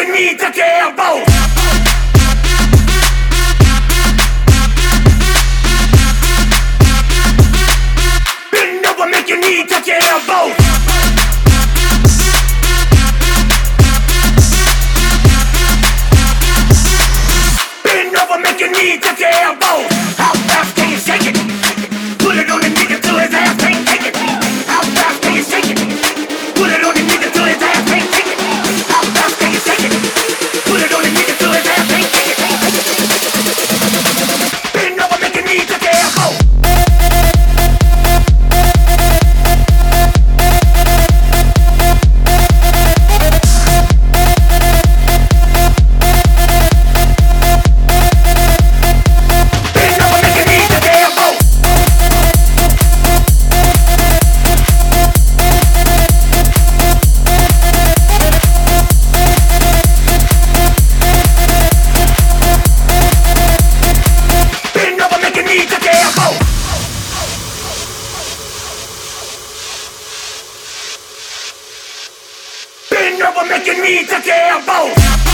you need to get both. Bend over, make you need to get both. Bend over, make you need to get both. How fast can you shake it? Put it on the nigga till his ass can't take it. How fast can you shake it? Put it on the nigga till his ass can't take it. How fast can you shake it? Put it on the nigga till his ass can't take it. Bend over, make you need to get both. Bend over, make you need to get both.